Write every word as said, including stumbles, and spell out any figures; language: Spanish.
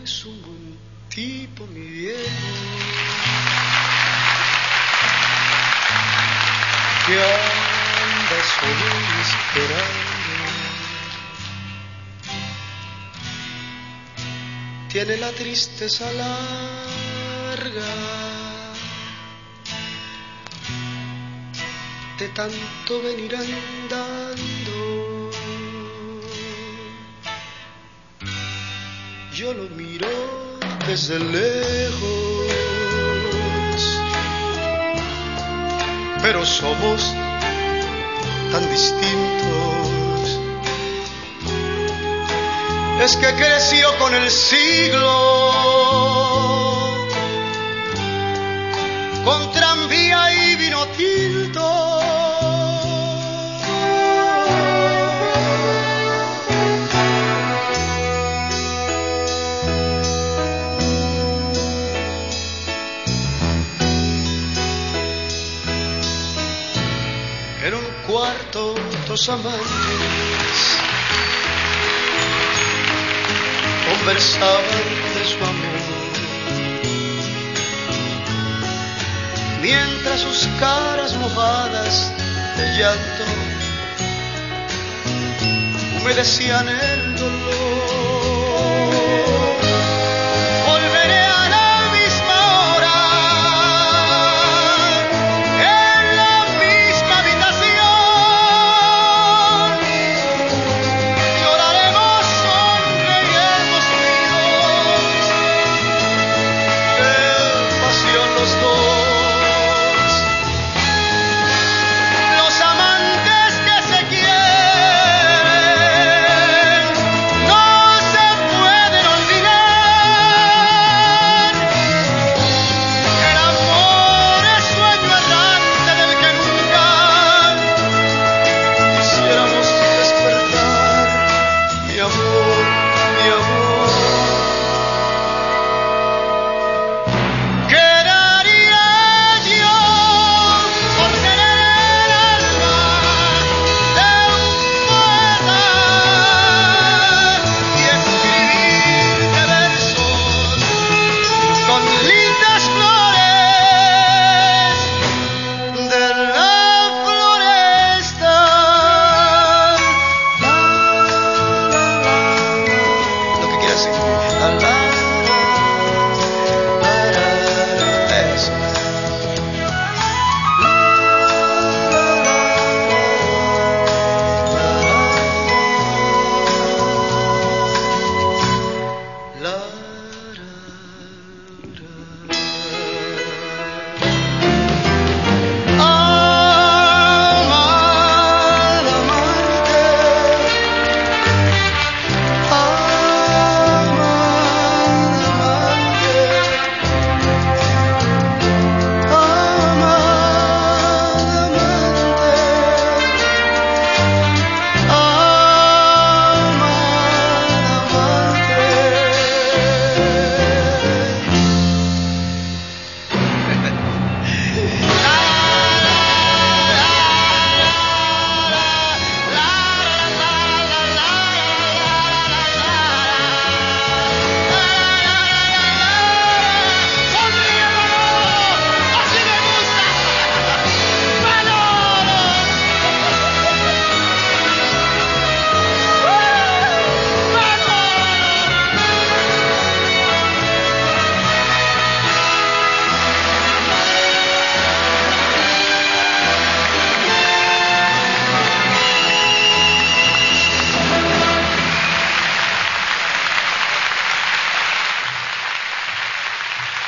es un buen tipo, mi viejo, que anda solo esperando. Tiene la tristeza larga de tanto venir andando. Yo lo miro desde lejos, pero somos tan distintos. Es que creció con el siglo, con tranvía y vino tinto. En un cuarto dos amantes conversaban de su amor, mientras sus caras mojadas de llanto humedecían el dolor.